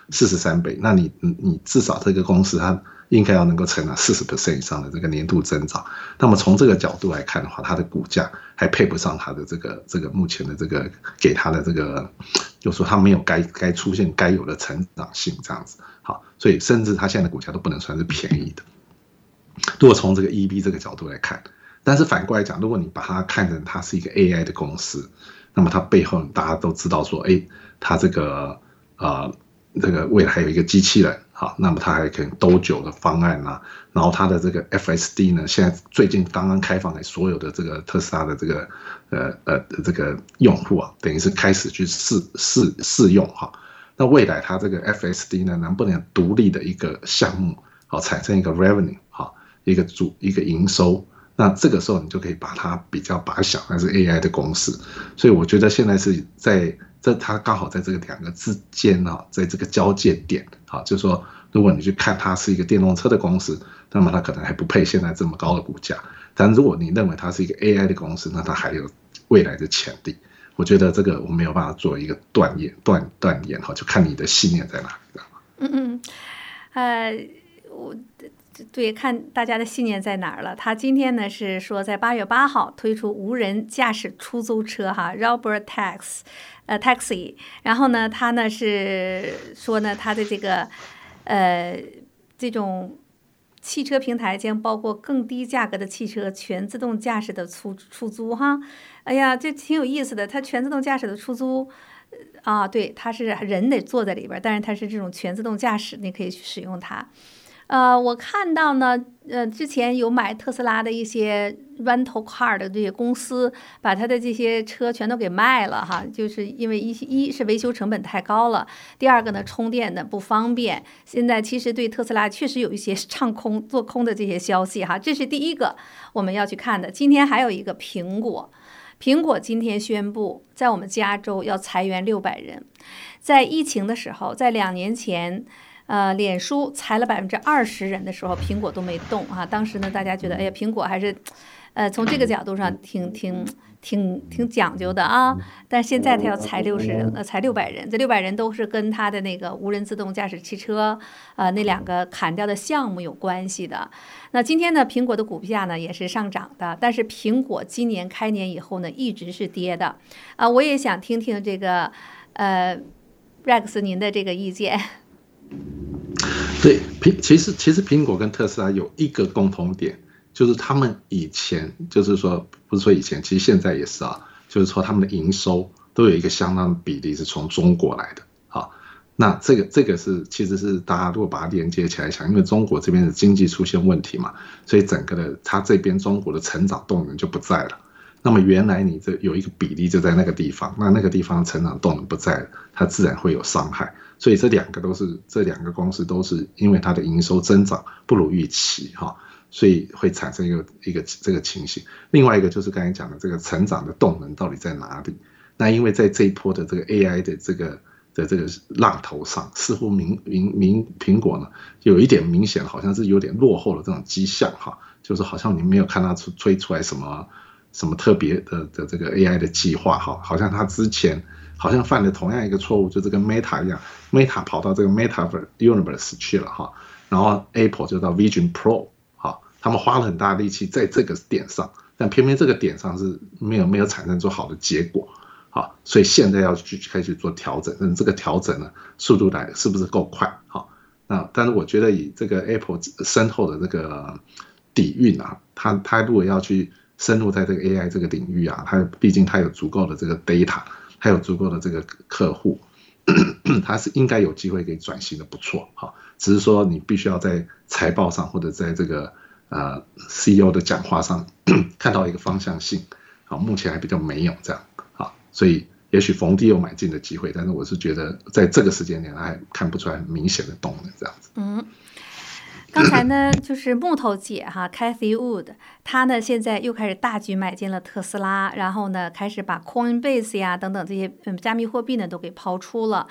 四十三倍，那你你至少这个公司它应该要能够成长 百分之四十 以上的这个年度增长。那么从这个角度来看的话，它的股价还配不上它的这个这个目前的这个给它的这个，就是说它没有该该出现该有的成长性这样子。好，所以甚至它现在的股价都不能算是便宜的。如果从这个 E B 这个角度来看，但是反过来讲，如果你把它看成它是一个 A I 的公司，那么它背后大家都知道说，哎，它这个呃这个未来还有一个机器人，好，那么它还可以兜酒的方案啊，然后它的这个 F S D 呢，现在最近刚刚开放给所有的这个特斯拉的这个呃呃这个用户啊，等于是开始去试试试用哈。那未来它这个 F S D 呢，能不能独立的一个项目，好产生一个 revenue 好一个主一个营收？那这个时候你就可以把它比较把它想成是 A I 的公司，所以我觉得现在是在这它刚好在这个两个之间啊，在这个交界点啊，就是说如果你去看它是一个电动车的公司，那么它可能还不配现在这么高的股价，但如果你认为它是一个 A I 的公司，那它还有未来的潜力。我觉得这个我没有办法做一个断言断断言哈，就看你的信念在哪里。 嗯嗯，呃，我。对，看大家的信念在哪儿了。他今天呢是说，在八月八号推出无人驾驶出租车哈 ，Robot Tax， 呃 Taxi。然后呢，他呢是说呢，他的这个呃这种汽车平台将包括更低价格的汽车全自动驾驶的出出租哈。哎呀，这挺有意思的。它全自动驾驶的出租啊，对，它是人得坐在里边，但是它是这种全自动驾驶，你可以去使用它。呃，我看到呢，呃，之前有买特斯拉的一些 rental car 的这些公司，把它的这些车全都给卖了哈，就是因为一一是维修成本太高了，第二个呢，充电的不方便。现在其实对特斯拉确实有一些唱空做空的这些消息哈，这是第一个我们要去看的。今天还有一个苹果，苹果今天宣布在我们加州要裁员六百人，在疫情的时候，在两年前。呃，脸书裁了百分之二十人的时候，苹果都没动啊。当时呢，大家觉得，哎呀，苹果还是，呃，从这个角度上挺挺挺挺讲究的啊。但是现在他要裁六十人，呃，裁六百人，这六百人都是跟他的那个无人自动驾驶汽车，呃，那两个砍掉的项目有关系的。那今天呢，苹果的股价呢也是上涨的，但是苹果今年开年以后呢，一直是跌的。啊，我也想听听这个，呃 ，Rex 您的这个意见。 对，苹其实其实苹果跟特斯拉有一个共同点，就是他们以前就是说不是说以前，其实现在也是啊，就是说他们的营收都有一个相当的比例是从中国来的啊。那这个这个是其实是大家如果把它连接起来想，因为中国这边的经济出现问题嘛，所以整个的它这边中国的成长动能就不在了。那么原来你这有一个比例就在那个地方，那那个地方成长动能不在了，它自然会有伤害。所以这两个都是这两个公司都是因为它的营收增长不如预期哈，所以会产生一个一个这个情形。另外一个就是刚才讲的这个成长的动能到底在哪里？那因为在这一波的这个 A I 的这个的这个浪头上，似乎明明明苹果呢有一点明显好像是有点落后的这种迹象哈，就是好像你没有看它出推出来什么什么特别的的这个 A I 的计划哈，好像它之前。好像犯了同样一个错误，就这跟 Meta 一样 ，Meta 跑到这个 Meta Universe 去了哈，然后 Apple 就到 Vision Pro 哈，他们花了很大的力气在这个点上，但偏偏这个点上是没有没有产生出好的结果，好，所以现在要去开始做调整，但这个调整呢，速度来是不是够快？好，那但是我觉得以这个 Apple 深厚的这个底蕴啊，它它如果要去深入在这个 A I 这个领域啊，它毕竟它有足够的这个 data。还有足够的这个客户，他是应该有机会可以转型的不错，哈，只是说你必须要在财报上或者在这个呃 C E O 的讲话上看到一个方向性，好，目前还比较没有这样，好，所以也许逢低有买进的机会，但是我是觉得在这个时间点还看不出来很明显的动能这样子。 嗯。刚才呢，就是木头姐哈 ，Cathy Wood， 她呢现在又开始大举买进了特斯拉，然后呢开始把 Coinbase 呀等等这些嗯加密货币呢都给抛出了。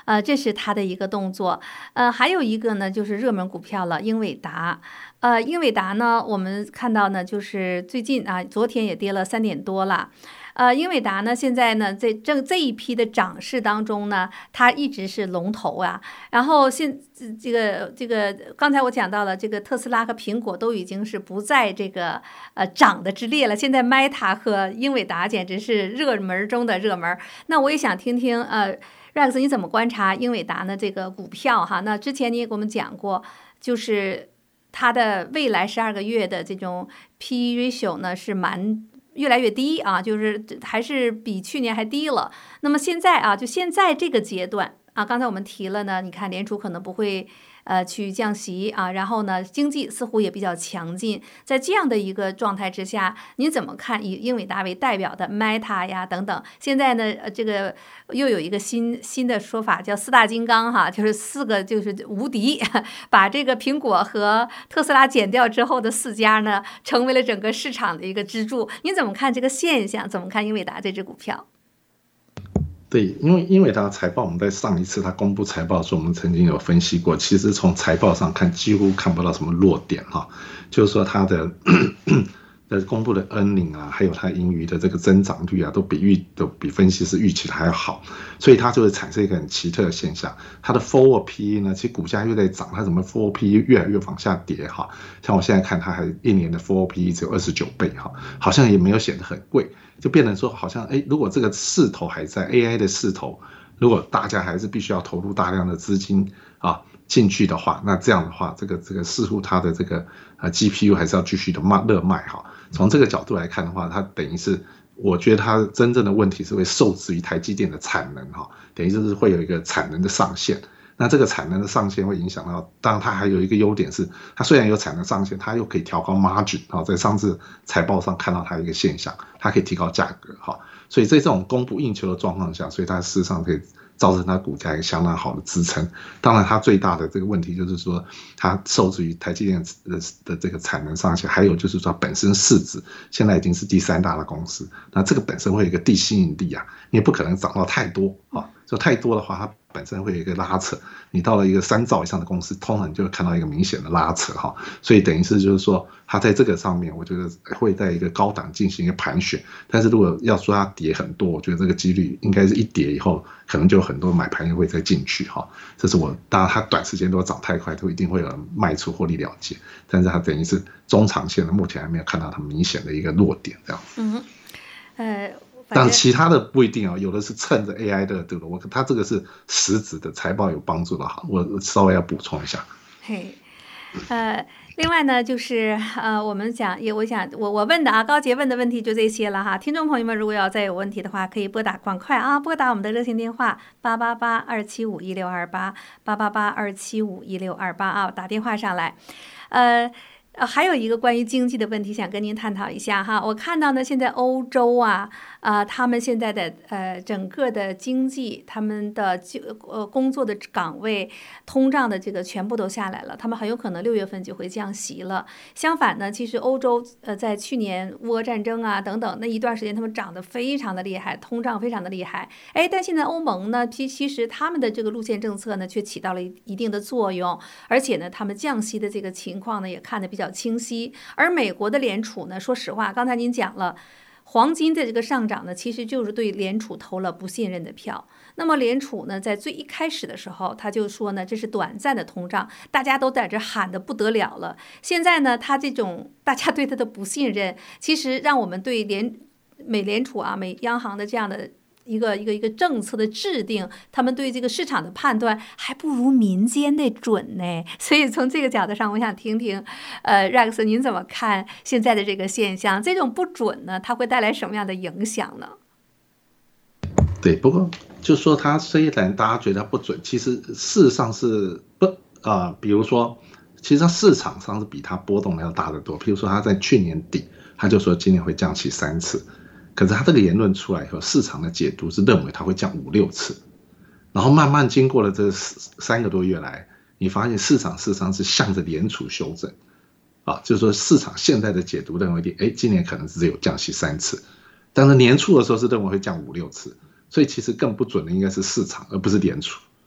呃，这是它的一个动作。呃，还有一个呢，就是热门股票了，英伟达。呃，英伟达呢，我们看到呢，就是最近啊，昨天也跌了三点多了。呃，英伟达呢，现在呢，在这这一批的涨势当中呢，它一直是龙头啊。然后现这个这个，刚才我讲到了，这个特斯拉和苹果都已经是不在这个呃涨的之列了。现在 Meta 和英伟达简直是热门中的热门。那我也想听听呃 Rex 你怎么观察英伟达的这个股票哈？那之前你也给我们讲过，就是它的未来十二个月的这种 P E ratio 呢是蛮。越来越低啊，就是还是比去年还低了。那么现在啊，就现在这个阶段啊，刚才我们提了呢，你看联储可能不会呃去降息啊，然后呢，经济似乎也比较强劲。在这样的一个状态之下，您怎么看以英伟达为代表的 Meta 呀等等？现在呢，呃，这个又有一个新新的说法叫四大金刚哈，就是四个就是无敌，把这个苹果和特斯拉减掉之后的四家呢，成为了整个市场的一个支柱。您怎么看这个现象？怎么看英伟达这只股票？ 对，因为英伟达财报，我们在上一次他公布财报的时候，我们曾经有分析过，其实从财报上看，几乎看不到什么弱点哈，就是说它的的公布的 earning 啊，还有它盈余的这个增长率啊，都比预都比分析师预期的还要好，所以它就会产生一个很奇特的现象，它的 forward P E 呢，其实股价又在涨，它怎么 forward P E 越来越往下跌哈？像我现在看它还一年的 forward P E 只有二十九倍哈，好像也没有显得很贵。就变成说，好像哎，如果这个势头还在 A I 的势头，如果大家还是必须要投入大量的资金啊进去的话，那这样的话，这个这个似乎它的这个呃 G P U 还是要继续的卖热卖哈。从这个角度来看的话，它等于是，我觉得它真正的问题是会受制于台积电的产能哈，等于就是会有一个产能的上限。那这个产能的上限会影响到，当然它还有一个优点是，它虽然有产能上限，它又可以调高 margin 啊，在上次财报上看到它一个现象，它可以提高价格哈，所以在这种供不应求的状况下，所以它事实上可以造成它股价一个相当好的支撑。当然，它最大的这个问题就是说，它受制于台积电的的这个产能上限，还有就是说它本身市值现在已经是第三大的公司，那这个本身会有一个地吸引力啊，你也不可能涨到太多啊，就太多的话，它本身会有一个拉扯，你到了一个三兆以上的公司，通常就会看到一个明显的拉扯哈，所以等于是就是说，它在这个上面，我觉得会在一个高档进行一个盘旋，但是如果要说它跌很多，我觉得这个几率应该是一跌以后，可能就有很多买盘会再进去哈，这是我当然它短时间如果涨太快，都一定会有人卖出获利了结，但是它等于是中长线的，目前还没有看到它明显的一个弱点这样。 嗯，呃。 但其他的不一定啊，有的是趁着 A I 的，对不对？我它这个是实质的财报有帮助的哈，我稍微要补充一下。 嘿，呃，另外呢，就是呃，我们讲也，我想我我问的啊，高杰问的问题就这些了哈。听众朋友们，如果要再有问题的话，可以拨打赶快啊，拨打我们的热线电话八八八二七五一六二八八八八二七五一六二八啊，打电话上来，呃。呃，还有一个关于经济的问题想跟您探讨一下哈。我看到呢，现在欧洲啊，啊、呃，他们现在的呃整个的经济，他们的就呃工作的岗位，通胀的这个全部都下来了，他们很有可能六月份就会降息了。相反呢，其实欧洲呃在去年乌俄战争啊等等那一段时间，他们涨得非常的厉害，通胀非常的厉害。哎，但现在欧盟呢，其其实他们的这个路线政策呢，却起到了一定的作用，而且呢，他们降息的这个情况呢，也看得比较清晰。而美国的联储呢，说实话，刚才您讲了，黄金的这个上涨呢，其实就是对联储投了不信任的票。那么联储呢，在最一开始的时候，他就说呢，这是短暂的通胀，大家都在这喊得不得了了。现在呢，他这种大家对他的不信任，其实让我们对联美联储啊、美央行的这样的一个一个一个政策的制定，他们对这个市场的判断还不如民间的准呢。所以从这个角度上，我想听听，呃 ，Rex 您怎么看现在的这个现象？这种不准呢，它会带来什么样的影响呢？ 对，不过就说它虽然大家觉得它不准，其实事实上是不啊、呃，比如说，其实它市场上是比它波动要大得多。譬如说，它在去年底他就说今年会降息三次。可是他这个言论出来以后，市场的解读是认为他会降五六次，然后慢慢经过了这三个多月来，你发现市场事实上是向着联储修正，啊，就是说市场现在的解读认为，哎，今年可能只有降息三次，但是年初的时候是认为会降五六次，所以其实更不准的应该是市场，而不是联储，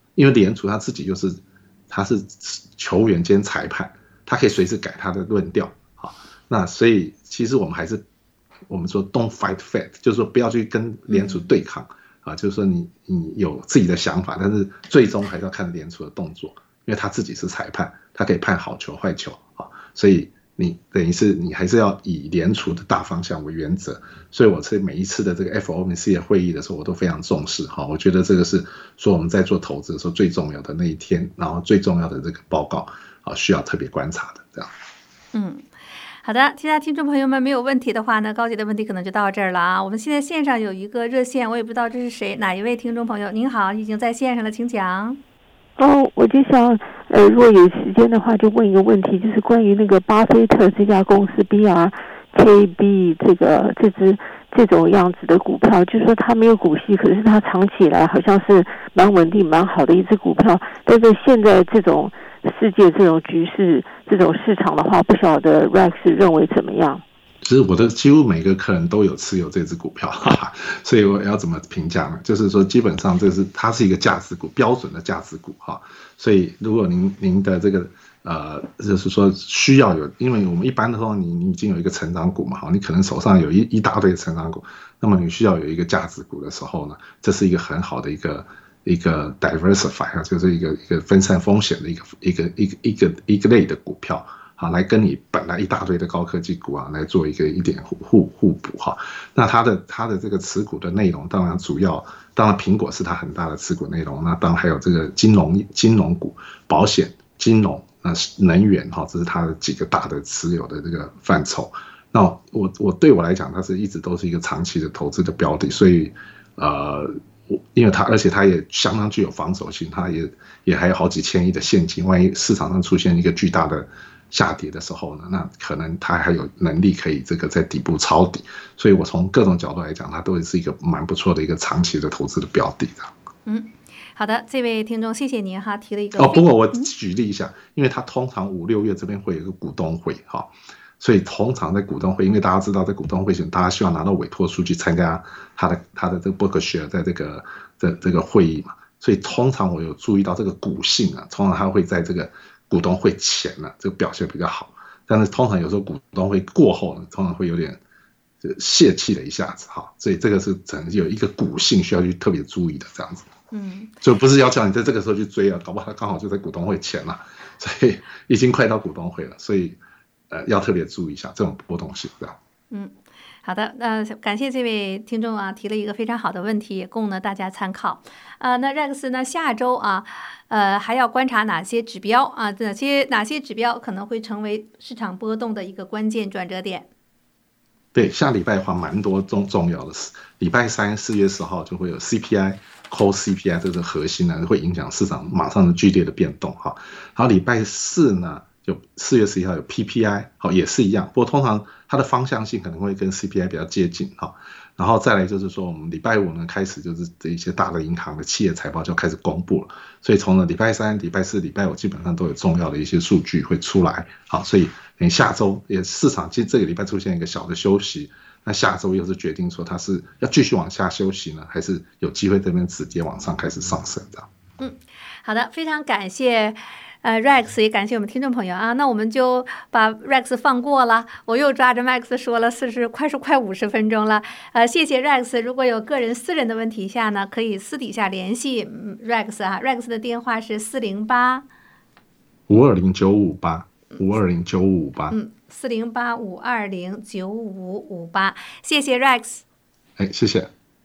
因为联储他自己就是他是球员兼裁判，他可以随时改他的论调啊。那所以其实我们还是我们说 don't fight Fed， 就是说不要去跟联储对抗啊，就是说你你有自己的想法，但是最终还是要看联储的动作，因为他自己是裁判，他可以判好球坏球啊，所以。你等于是你还是要以联储的大方向为原则，所以我是每一次的这个 F O M C 的会议的时候，我都非常重视哈。我觉得这个是说我们在做投资的时候最重要的那一天，然后最重要的这个报告啊，需要特别观察的这样。 嗯，好的，其他听众朋友们没有问题的话呢，高姐的问题可能就到这儿了啊。我们现在线上有一个热线，我也不知道这是谁，哪一位听众朋友？您好，已经在线上了，请讲。 哦，我就想，呃，如果有时间的话，就问一个问题，就是关于那个巴菲特这家公司 B R K B 这个这只这种样子的股票，就是说它没有股息，可是它长期以来好像是蛮稳定、蛮好的一只股票。但是现在这种世界这种局势、这种市场的话，不晓得 Rex 认为怎么样？ 其实我的几乎每个客人都有持有这只股票，哈哈，所以我要怎么评价呢？就是说，基本上这是它是一个价值股，标准的价值股哈。所以如果您您的这个呃，就是说需要有，因为我们一般的时候你你已经有一个成长股嘛，哈，你可能手上有一一大堆成长股，那么你需要有一个价值股的时候呢，这是一个很好的一个一个 diversify， 就是一个一个分散风险的一个一个一个一个一个类的股票。啊，来跟你本来一大堆的高科技股啊，来做一个一点互互互补哈。那它的它的这个持股的内容，当然主要，当然苹果是它很大的持股内容，那当然还有这个金融金融股、保险、金融、那能源哈，这是它的几个大的持有的这个范畴。那我我对我来讲，它是一直都是一个长期的投资的标的，所以呃。因为它，而且它也相当具有防守性，它也也还有好几千亿的现金，万一市场上出现一个巨大的下跌的时候呢，那可能它还有能力可以这个在底部抄底，所以我从各种角度来讲，它都是一个蛮不错的一个长期的投资的标的的。 嗯，好的，这位听众，谢谢您哈，提了一个哦，不过我举例一下，因为它通常五六月这边会有一个股东会哈。所以通常在股东会，因为大家知道在股东会前，大家希望拿到委托书去参加他的他的这个 Berkshire 在这个这这个会议嘛，所以通常我有注意到这个股性啊，通常他会在这个股东会前呢、啊，这个表现比较好，但是通常有时候股东会过后呢，通常会有点就泄气了一下子哈，所以这个是可能有一个股性需要去特别注意的这样子。 嗯， 就不是要叫你在这个时候去追啊，搞不好他刚好就在股东会前了，所以已经快到股东会了，所以。呃，要特别注意一下这种波动性，这样。 嗯，好的，那、呃、感谢这位听众啊，提了一个非常好的问题，也供呢大家参考。啊、呃，那 Rex 呢，下周啊，呃，还要观察哪些指标啊？哪些哪些指标可能会成为市场波动的一个关键转折点？ 对，下礼拜的话蛮多重重要的事。礼拜三四月十号就会有 C P I。Core C P I 这个核心呢，会影响市场马上的剧烈的变动哈。然后礼拜四呢，就四月十一号有 P P I， 好也是一样，不过通常它的方向性可能会跟 C P I 比较接近哈。然后再来就是说，我们礼拜五呢开始就是这一些大的银行的企业财报就开始公布了，所以从了礼拜三、礼拜四、礼拜五基本上都有重要的一些数据会出来，好，所以等下周也市场其实这个礼拜出现一个小的休息。那下周又是决定说它是要继续往下休息呢，还是有机会这边直接往上开始上升的？ 嗯，好的，非常感谢呃 Rex， 也感谢我们听众朋友啊。那我们就把 Rex 放过了，我又抓着 Max 说了四十，快说快五十分钟了。呃，谢谢 Rex。如果有个人私人的问题下呢，可以私底下联系 Rex 啊。Rex 的电话是四零八五二零九五八五二零九五五八。 嗯。四零八五二零九五五八，谢谢 Rex。 哎，谢谢。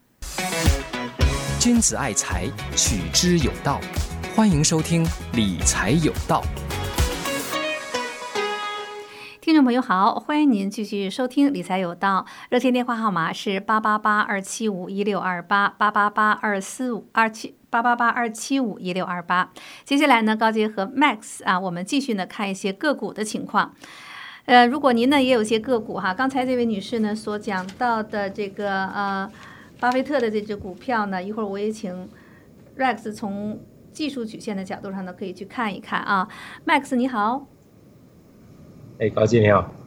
君子爱财，取之有道。欢迎收听理财有道。 听众朋友好，欢迎您继续收听理财有道，热线电话号码是八八八二七五一六二八八八八二四五二七八八八二七五一六二八。接下来呢，高杰和 Max 啊，我们继续呢看一些个股的情况。呃，如果您呢也有些个股哈，刚才这位女士呢所讲到的这个呃，巴菲特的这只股票呢，一会儿我也请 Rex 从技术曲线的角度上呢可以去看一看啊。Max 你好。 哎，高姐你好。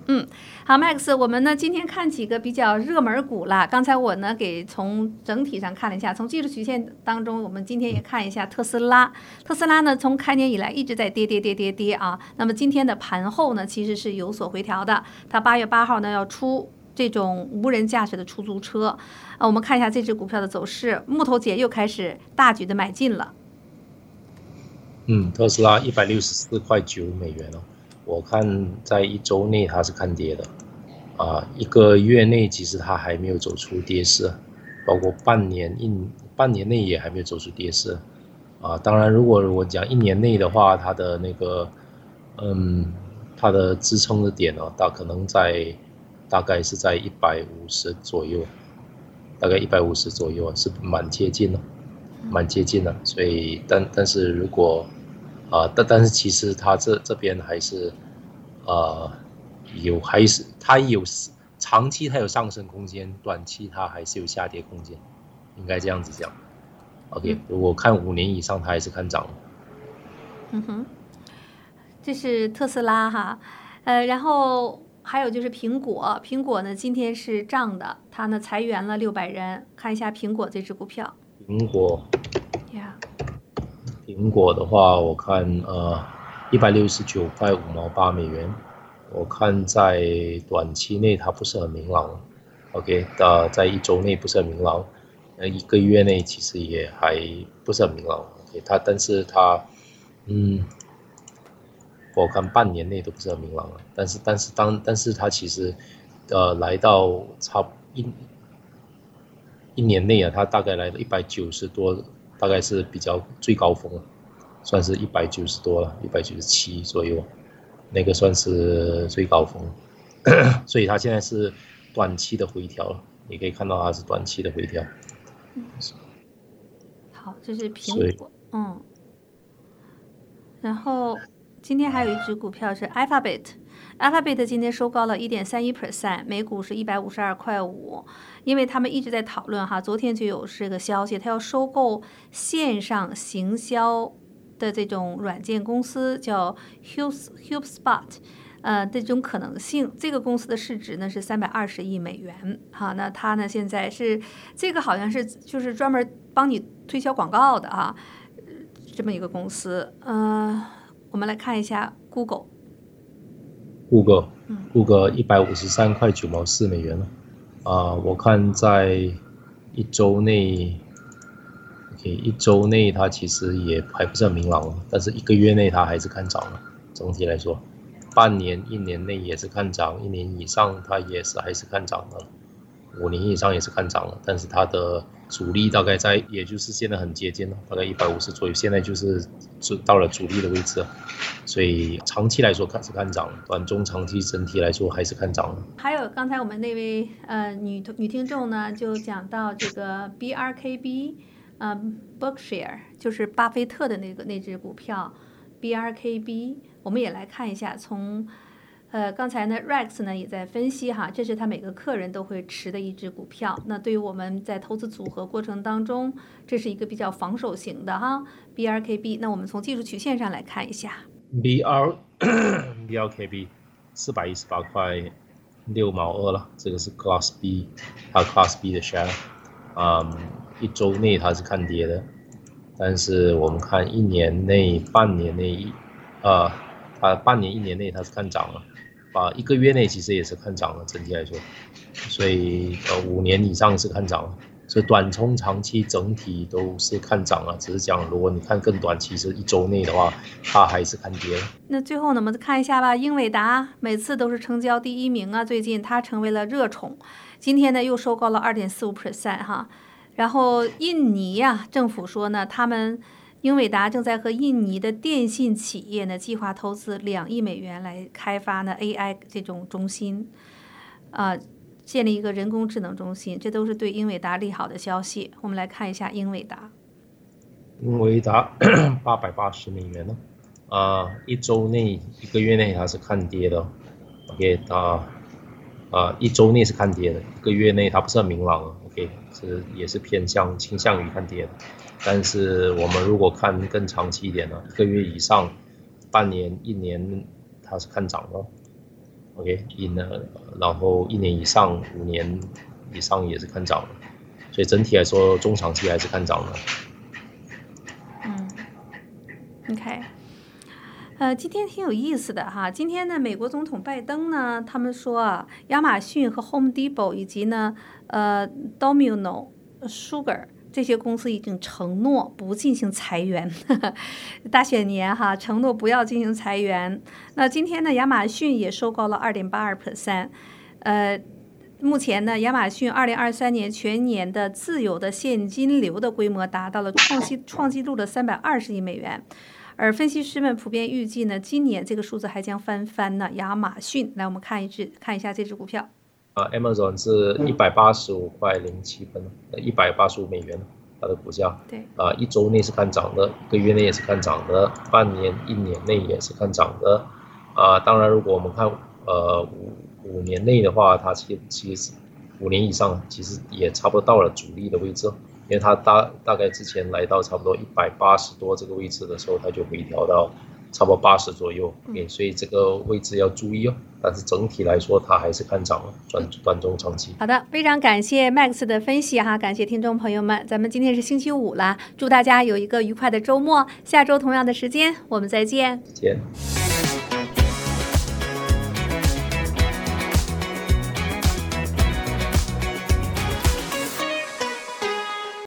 嗯，好 ，Max， 我们呢今天看几个比较热门股啦。刚才我呢给从整体上看了一下，从技术曲线当中，我们今天也看一下特斯拉。特斯拉呢从开年以来一直在跌跌跌跌跌啊。那么今天的盘后呢其实是有所回调的。它八月八号呢要出这种无人驾驶的出租车啊。我们看一下这只股票的走势，木头姐又开始大举的买进了。 嗯，特斯拉一百六十四块九美元哦。我看在一周内它是看跌的，啊，一个月内其实它还没有走出跌势，包括半年一半年内也还没有走出跌势，啊，当然如果我讲一年内的话，它的那个，嗯，它的支撑的点哦，大可能在大概是在一百五十左右，大概一百五十左右是蛮接近的，蛮接近的，所以但但是如果啊、呃，但但是其实它这这边还是，呃，有还是它有长期它有上升空间，短期它还是有下跌空间，应该这样子讲。OK，、嗯、如果看五年以上，它还是看涨。 嗯哼，这是特斯拉哈，呃，然后还有就是苹果，苹果呢今天是涨的，它呢裁员了六百人，看一下苹果这只股票。 苹果。 Yeah。 苹果的话，我看呃一百六十九块五毛八美元，我看在短期内它不是很明朗 ，OK， 的在一周内不是很明朗，呃一个月内其实也还不是很明朗 ，OK， 它但是它嗯，我看半年内都不是很明朗了，但是但是当但是它其实呃来到差一一年内啊，它大概来到一百九十多。大概是比较最高峰，算是一百九十多了，一百九十七左右，那个算是最高峰，所以它现在是短期的回调了，你可以看到它是短期的回调。 嗯、好，这是苹果，嗯，然后今天还有一只股票是 Alphabet。Alphabet 今天收高了 百分之一点三一， 每股是一百五十二块五，因为他们一直在讨论哈，昨天就有这个消息，他要收购线上行销的这种软件公司，叫 HubSpot， 呃，这种可能性，这个公司的市值呢是三百二十亿美元，哈，那它呢现在是这个好像是就是专门帮你推销广告的啊，这么一个公司，呃，我们来看一下 Google。 谷歌，谷歌一百五十三块九毛四美元了，啊、呃，我看在一周内 ，OK， 一周内它其实也还不是很明朗，但是一个月内它还是看涨了。总体来说，半年、一年内也是看涨，一年以上它也是还是看涨的，五年以上也是看涨了，但是它的主力大概在，也就是现在很接近了，大概一百五十左右，现在就是到了主力的位置了。所以长期来说看是看涨，短中长期整体来说还是看涨。 还有刚才我们那位呃女女听众呢，就讲到这个 B R K B， 呃 Berkshire 就是巴菲特的那个那只股票 B R K B， 我们也来看一下。从呃刚才呢 Rex 呢也在分析哈，这是他每个客人都会持的一只股票。那对于我们在投资组合过程当中，这是一个比较防守型的哈 B R K B。那我们从技术曲线上来看一下。 B R B R K B 四百一十八块六毛二了，这个是 Class B， 它 Class B 的 share， 嗯，一周内它是看跌的，但是我们看一年内、半年内，呃，它半年、一年内它是看涨了，啊，一个月内其实也是看涨了，整体来说，所以呃五年以上是看涨了。所以短中长期整体都是看涨了，只是讲如果你看更短期是一周内的话，它还是看跌。 那最后呢，我们看一下吧，英伟达每次都是成交第一名啊，最近它成为了热宠，今天呢又收高了 百分之二点四五 哈。然后印尼呀、啊，政府说呢，他们英伟达正在和印尼的电信企业呢计划投资两亿美元来开发呢 A I 这种中心，啊、呃。建立一个人工智能中心，这都是对英伟达利好的消息。我们来看一下英伟达。 英伟达八百八十美元呢，啊、呃，一周内、一个月内它是看跌的 ，OK， 它啊、呃、一周内是看跌的，一个月内它不是很明朗 ，OK， 是也是偏向倾向于看跌的。但是我们如果看更长期一点呢，一个月以上、半年、一年，它是看涨的。 OK， in 了，然后一年以上、五年以上也是看涨的，所以整体来说，中长期还是看涨的。 嗯 ，OK， 呃，今天挺有意思的哈。今天呢，美国总统拜登呢，他们说啊，亚马逊和 Home Depot 以及呢，呃 Domino Sugar 这些公司已经承诺不进行裁员，大选年哈，承诺不要进行裁员。那今天呢，亚马逊也收购了 百分之二点八二， 呃，目前呢，亚马逊二零二三年全年的自有的现金流的规模达到了创纪创纪录的三百二十亿美元。而分析师们普遍预计呢，今年这个数字还将翻番呢。亚马逊，来我们看一只看一下这只股票。 啊 ，Amazon 是一百八十五块零七分，一百八十五美元，它的股价。 对。 啊，一周内是看涨的，一个月内也是看涨的，半年、一年内也是看涨的。啊，当然，如果我们看呃五五年内的话，它其其实五年以上其实也差不多到了主力的位置。因为它大大概之前来到差不多一百八十多这个位置的时候，它就回调到差不多八十左右，嗯，所以这个位置要注意哦。但是整体来说，它还是看涨了，短短中长期。 好的，非常感谢 Max 的分析哈，感谢听众朋友们，咱们今天是星期五了，祝大家有一个愉快的周末，下周同样的时间我们再见。 再见。